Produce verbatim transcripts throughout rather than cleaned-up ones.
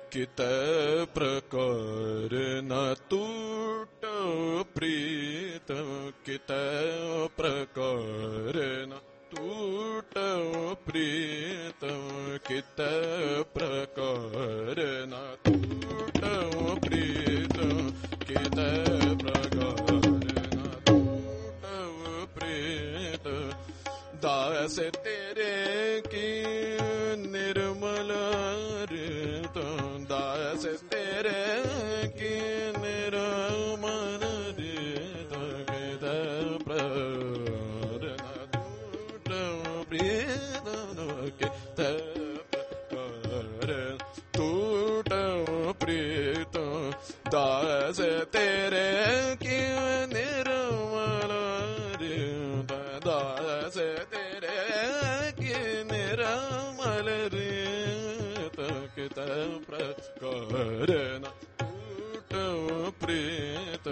कित प्रकार न टूट प्रीत कित प्रकार न टूट प्रीत कित प्रकार न टूट प्रीत कित प्रकार न टूट प्रीत दास तेरे की निर्मल रीत दास तेरे की निर्मल रीत कित प्रकार न टूट प्रीत कित प्रकार टूट प्रीत दास तेरे की निर्मल रीत दास तेरे की निर्मल रीत कित प्रकार न टूट प्रीत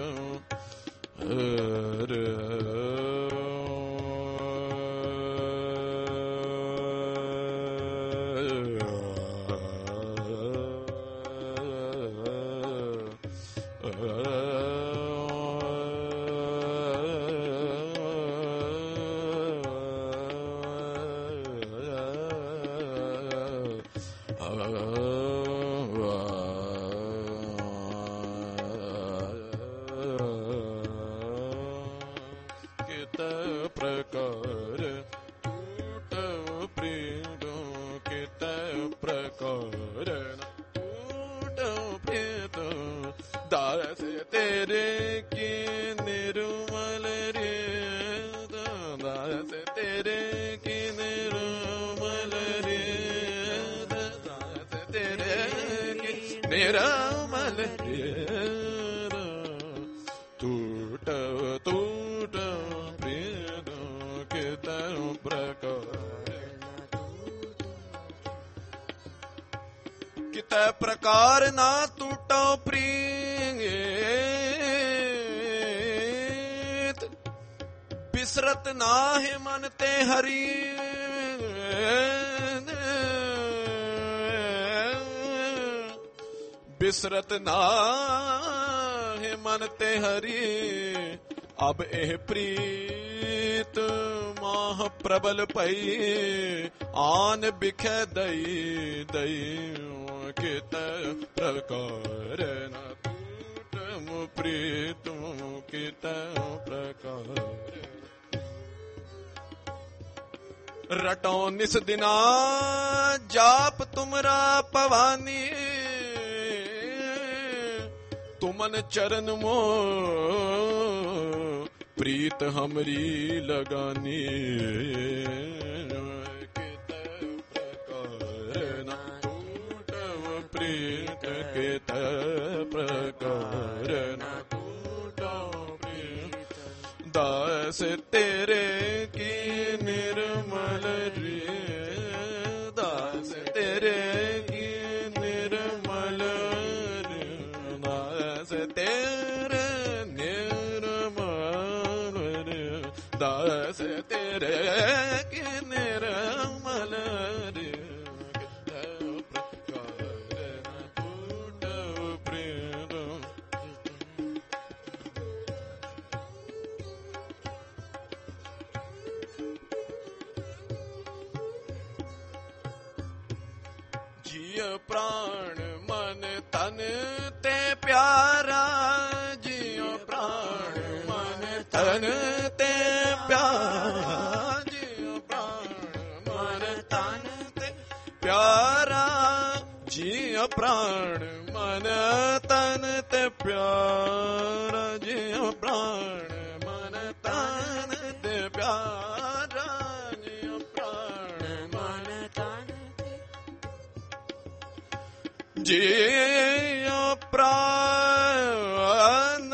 प्रकार ना टूटो प्रीत बिसरत ना है मन ते हरि बिसरत ना है मन ते हरि अब एह प्रीत माह प्रबल पई आन बिखे दई दई कित प्रकार न टूट प्रीत कित प्रकार रटो निस दिना जाप तुमरा पवानी तुमन चरण मो प्रीत हमरी लगानी कित प्रकार न टूट प्रीत कित प्रकार न टूट प्रीत दास तेरे की निर्मल रीत दास तेरे की निर्मल रीत दास तेरे दास तेरे की निर्मल रीत प्रकार न टूट प्रीत जिय प्राण मन तन ते प्यारा जिय प्राण मन तन ते प्यारा जिय प्राण मन तन ते प्यारा जिय प्राण मन तन ते प्यारा जिय प्राण मन तन ते प्यारा जिय प्राण मन तन ते जिय प्राण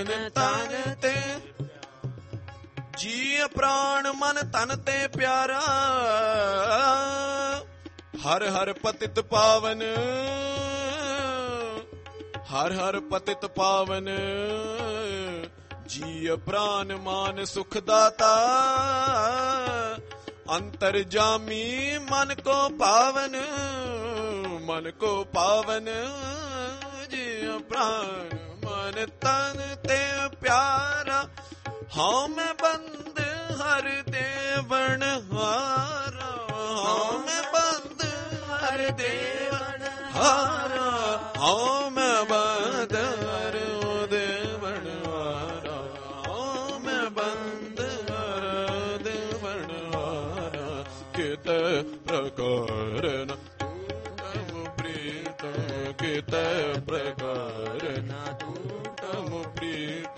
मन तन ते जी प्राण मन तन ते प्यारा हर हर पतित पावन हर हर पतित पावन जी प्राण मान सुखदाता अंतर्जामी मन को पावन मन को पावन जी प्राण मन तन ते प्यारा हम बंद हर देवन हारा हम बंद हर देवन हारा हम बंद हर देवन हारा हम बंद हर देवन हारा कित प्रकार न तम प्रीत कित प्रकार न तम प्रीत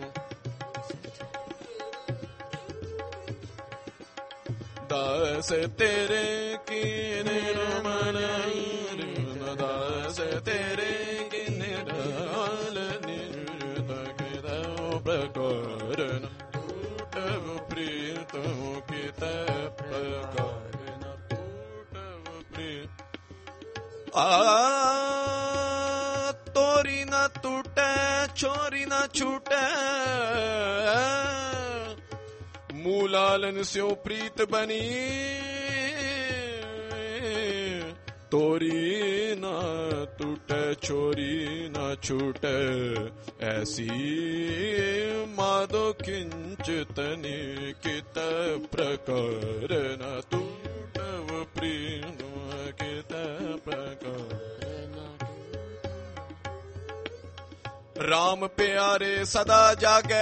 दास तेरे की निर्मल दास तेरे की निर्मल निर्दक प्रकार टूट प्रीत कित प्रकार टूट प्रीत आ तोरी न टूटे छोरी न छूटे मूलालन स्यो प्रीत बनी तोरी न टूटे छोरी न छूटे ऐसी माधो किंचितनी कित प्रकार न टूटव प्रीत कित प्रकार राम प्यारे सदा जागे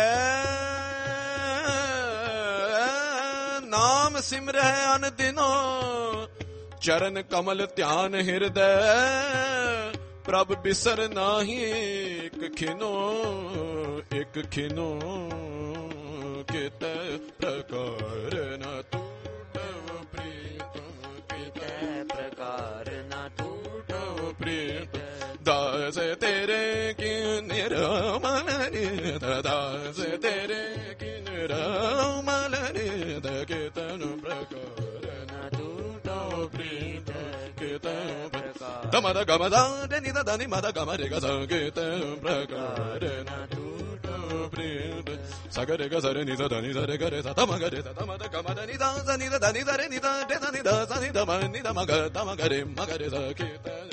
नाम सिमरह अन दिनो चरण कमल ध्यान हृदय प्रभ बिसर नाही एक खिनो एक खिनो कित प्रकार न टूटव प्रीत कित प्रकार न टूटव प्रीत दास तेरे की निर्मल दास तेरे की निर्मल कितन प्रकार न टूटो प्रीत कितन प्रकार दमद गमद निद धनि मद गम रे ग कितन प्रकार न टूटो प्रीत सगर ग सर निद धनि सर ग रे तम ग रे तम द गमद निद धनि द धनि द रे निद रे धनि द धनि द म निद म ग तम ग रे म ग रे कितन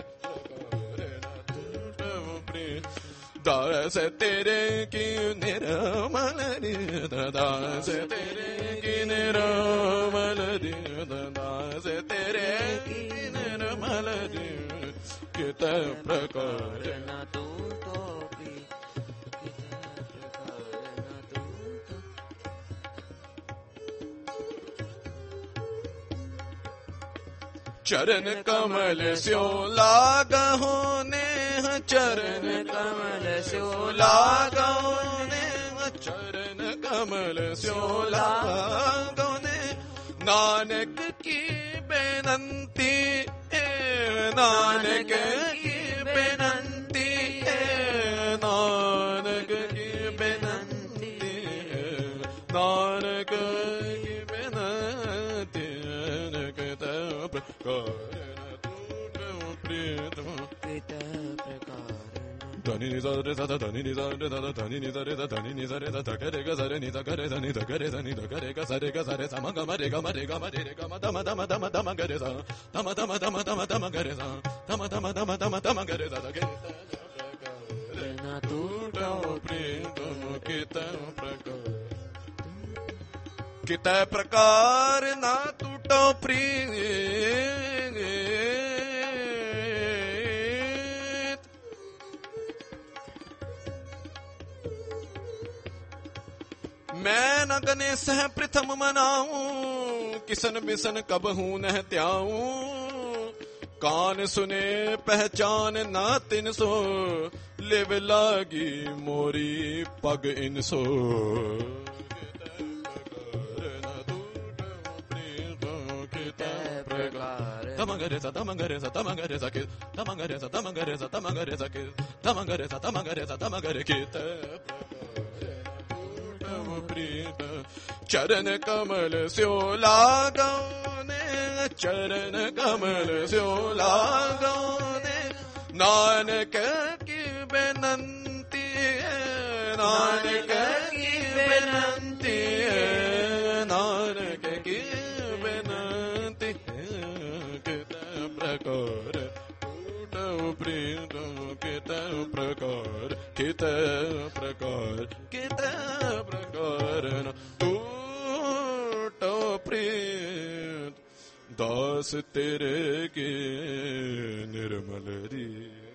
दास तेरे की निर्मल दास तेरे की निर्मल दास तेरे की निर्मल कित प्रकार न टूटो चरण कमल स्यो लागहो नेह चरण कमल स्यो लागहो नेह चरण कमल स्यो लागहो ने नानक की बेनंती है नानक की बेनंती है नानक की बेनंती है नानक की बेनंती धनी नि रे दा धनी नि रे दा धनी नि रे दा धनी नि रे दा धरे ग सरे नि द करे धनी द करे धनी द करे ग सरे ग सरे सम ग म रे ग म रे ग म रे ग म दम दम दम दम ग रे सा दम दम दम दम दम ग रे सा दम दम दम दम दम ग रे सा ग रे न टूटो प्रीत कित प्रकार कित प्रकार ना टूटो प्रीत मैं न गने सह प्रथम मनाऊं किसन बिसन कब हूं न त्याऊं कान सुने पहचान ना तिन सो लिव लागी मोरी पग इन सो तमगरे सा तमगरे सा तमगरे सा के तमगरे सा तमगरे सा तमगरे सा के तमगरे सा तमगरे सा तमगरे के प्रीत चरण कमल स्यो लागो ने चरण कमल स्यो लागो ने नानक की बेनंती है नानक की बेनंती है नानक की बेनंती है कित प्रकार प्रीत कित प्रकार कित प्रकार कित प्रकार टूट प्रीत दास तेरे के निर्मल री